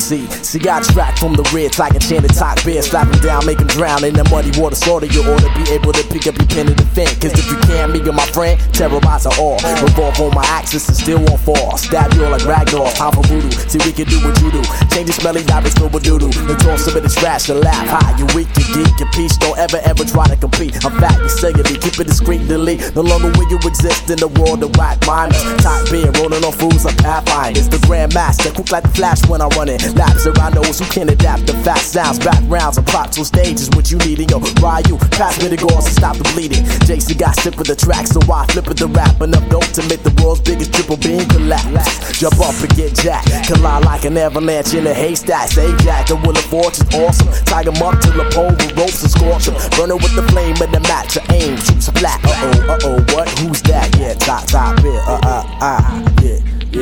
MC. See, I track from the rear, like a chanted talk bear. Slap him down, make him drown in the muddy water. Sort of you ought to be able to pick up your pen and defend. Cause if you can't, me and my friend, terrorize her all. Revolve on my axis and still won't fall. Stab you all like ragdoll, time for voodoo. See, we can do what you do. Change the smelly diamonds for a doodoo. The toss of it is trash to laugh. High, you weak, you geek, your peace. Don't ever try to compete. I'm fat, you cellularly, keep it discreet, delete. No longer will you exist in the world of whack miners. Top beer, rolling on fools like Pathfinders. The Grandmaster, quick like the Flash when I'm running. Laps around those who can adapt the fast sounds. Backgrounds and props on stages, what you need. Yo, Ryu, pass me the gauze and stop the bleeding. Jason got sick with the track, so I flip it the rap. Enough dope to make the world's biggest triple beam collapse. Jump up and get jacked. Collide like an avalanche in a haystack. Say Jack, the Wheel of Fortune's awesome. Tie him up till the pole with ropes and scorch him. Burning with the flame of the match. Your aim shoots flat. What? Who's that? Yeah, top yeah.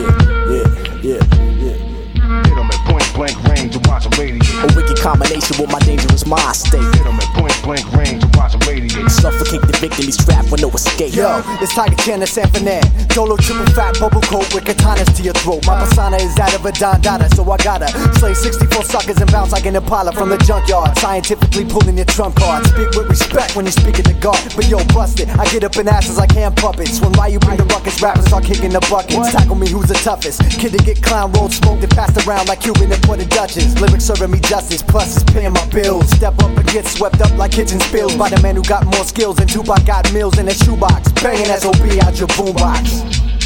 Hit him at point blank range and watch him radiate. A wicked combination with my dangerous mind state. Hit him at point blank range and watch him radiate. Suffocate the victim, he's trapped with no escape. Yo, it's Tiger Chan and San Fernan. Dolo triple fat bubble coat with katanas to your throat. My persona is that of a Don Dada, so I gotta slay 64 suckers and bounce like an Impala from the junkyard. Scientifically pulling your trump card. Speak with respect when you're speaking to God. But yo, bust it, I get up in asses like hand puppets. When Ryu bring the ruckus, rappers start kicking the buckets. Tackle me, who's the toughest? Kid to get clown rolled, smoked and passed around like Cuban and put in Dutchess. Lyrics serving me justice, plus it's paying my bills. Step up and get swept up like kitchen spills by the man who got more skills than Tupac got meals in a shoebox. Banging SOB out your boombox.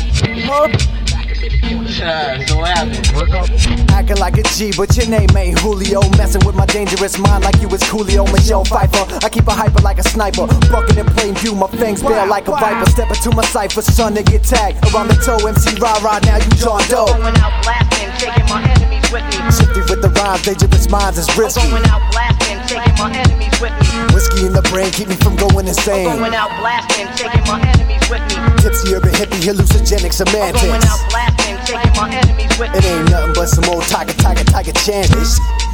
Acting like a G, but your name ain't Julio. Messing with my dangerous mind like you was Coolio. Michelle Pfeiffer, I keep a hyper like a sniper. Bucking in plain view, my fangs bare like a viper. Step into my cipher, son, to get tagged. Around the toe, MC Rah-Rah, now you John Doe. Going out blasting, taking my enemies with me. Shifty with the rhymes, dangerous minds is risky. Going out blasting, taking my enemies with me. Whiskey in the brain, keep me from going insane. Going out blasting, taking my enemies with me. Tipsy, urban hippie, hallucinogenic semantics. Going out blasting, taking my enemies with me. It ain't nothing but some old tiger chances.